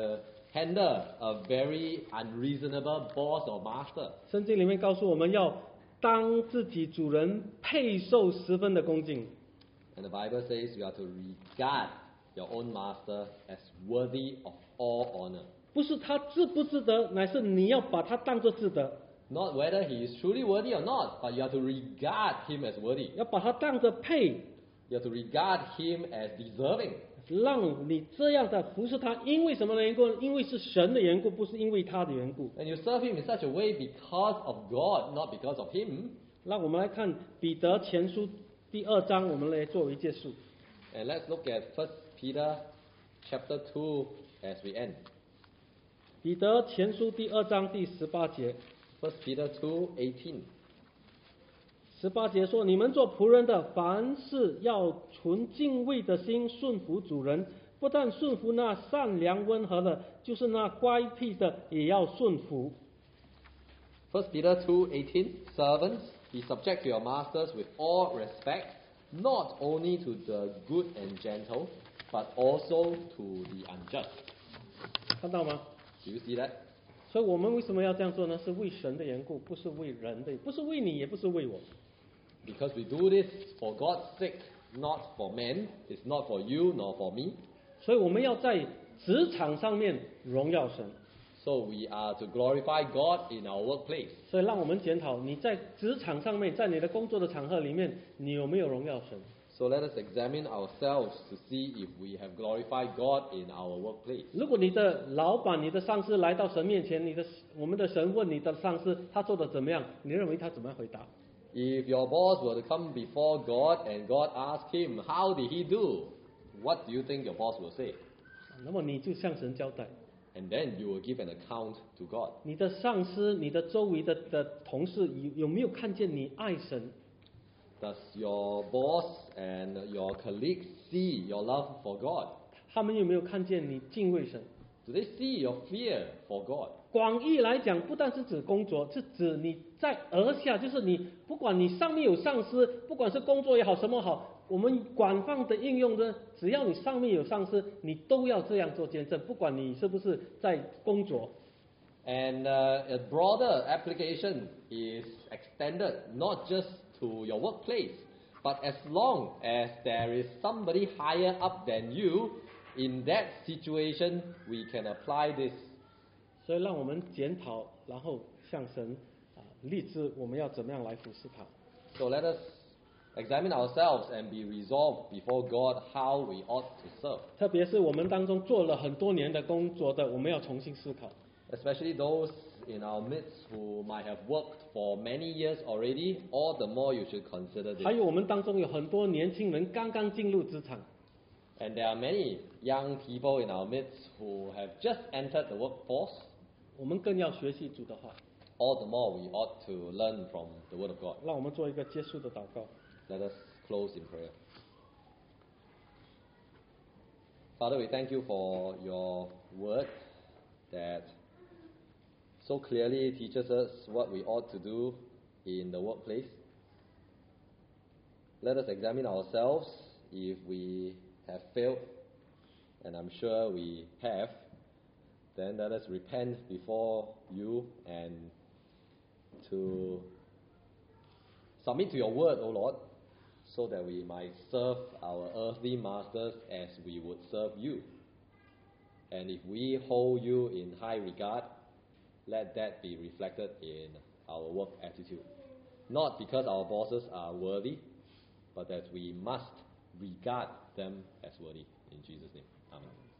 handle a very unreasonable boss or master? 圣经里面告诉我们要当自己主人配受十分的恭敬。 And the Bible says you are to regard your own master as worthy of all honor. 不是他值不值得，乃是你要把他当作值得， Not whether he is truly worthy or not, but you have to regard him as worthy. 要把他当作配， You have to regard him as deserving. 让你这样的服侍他。因为什么的缘故？因为是神的缘故，不是因为他的缘故。 And you serve him in such a way because of God, not because of him. 让我们来看彼得前书第2章，我们来作为结束。 And let's look at 1 Peter chapter 2 as we end. 彼得前书第2章第18节。 1 Peter 2:18. 18节说：“你们做仆人的，凡事要存敬畏的心顺服主人，不但顺服那善良温和的，就是那乖僻的也要顺服。” 1 Peter 2:18. Servants, be subject to your masters with all respect, not only to the good and gentle, but also to the unjust. 看到吗？ Do you see that? 所以我们为什么要这样做呢？是为神的缘故，不是为人的，不是为你，也不是为我。 Because we do this for God's sake, not for men. It's not for you nor for me. 所以我们要在职场上面荣耀神。 So we are to glorify God in our workplace. 所以让我们检讨你在职场上面，在你的工作的场合里面，你有没有荣耀神？ So let us examine ourselves to see if we have glorified God in our workplace. 如果你的老板、你的上司来到神面前，我们的神问你的上司他做的怎么样，你认为他怎么样回答？ If your boss were to come before God and God asked him, how did he do? What do you think your boss will say? 那么你就向神交代。 And then you will give an account to God. 你的上司、你的周围的同事有没有看见你爱神？ Does your boss and your colleagues see your love for God? 他们有没有看见你敬畏神？ Do they see your fear for God? 广义来讲，不但是指工作，是指你在而下，就是你不管你上面有上司，不管是工作也好，什么好，我们广泛的应用呢，只要你上面有上司，你都要这样做见证，不管你是不是在工作。 And a broader application is extended not just to your workplace, but as long as there is somebody higher up than you, in that situation we can apply this. 所以让我们检讨，然后向神立志，我们要怎么样来服侍他。 So let us examine ourselves and be resolved before God how we ought to serve. 特别是我们当中做了很多年的工作的，我们要重新思考。 Especially those in our midst who might have worked for many years already, all the more you should consider this. 还有我们当中有很多年轻人刚刚进入职场， And there are many young people in our midst who have just entered the workforce. 我们更要学习主的话。 All the more we ought to learn from the Word of God. 让我们做一个结束的祷告。 Let us close in prayer. Father, we thank you for your word that so clearly teaches us what we ought to do in the workplace. Let us examine ourselves if we have failed, and I'm sure we have. Then let us repent before you and to submit to your word, O Lord, so that we might serve our earthly masters as we would serve you. And if we hold you in high regard, let that be reflected in our work attitude. Not because our bosses are worthy, but that we must regard them as worthy. In Jesus' name, amen.